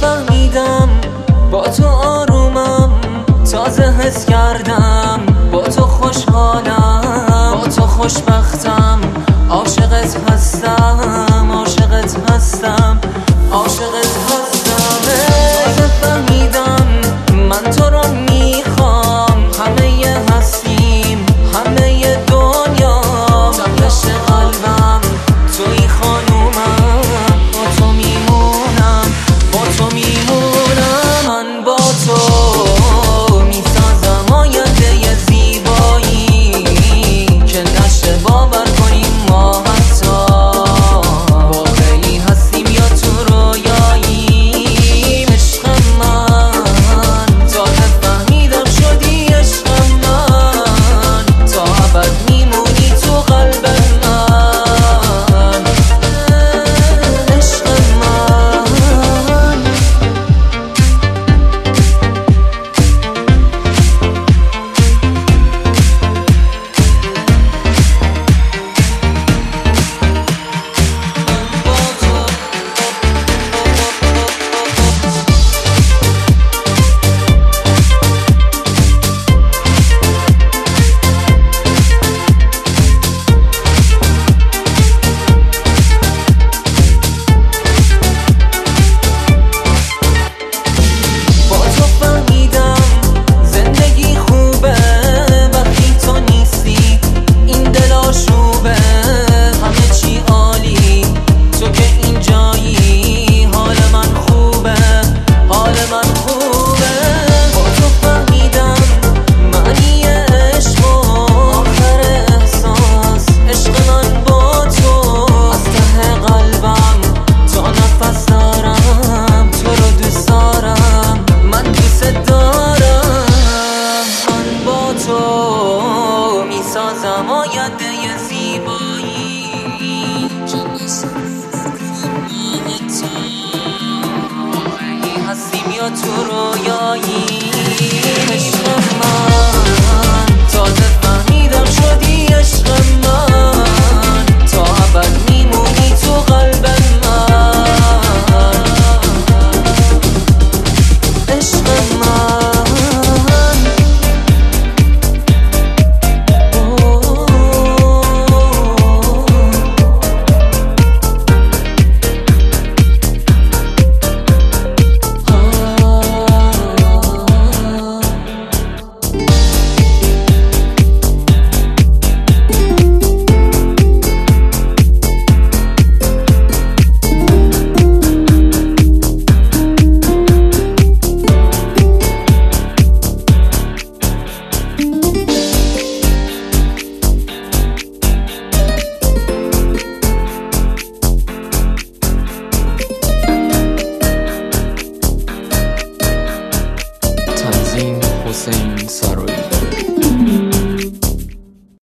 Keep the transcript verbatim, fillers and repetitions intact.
فهمیدم با تو آرومم، تازه حس کردم با تو خوشحالم، با تو خوشبختم، عاشقت هستم، عاشقت هستم، عاشقت هستم. تازه فهمیدم من تو رو میخوام، همه هستیم همه دنیا، تپش قلبم توی خانومم، با تو میمونم با تو میمونم. من با تو میسازم آینده زیبایی که نشه باور کنیم ما حتی واقعی هستیم یا تو رویاییم. عشق من تا فهمیدم شدی عشق من، تا ابد میمونی تو قلب من. عشق من میسازم آینده زیبایی که نشه واقعی هستیم یا تو رویایی.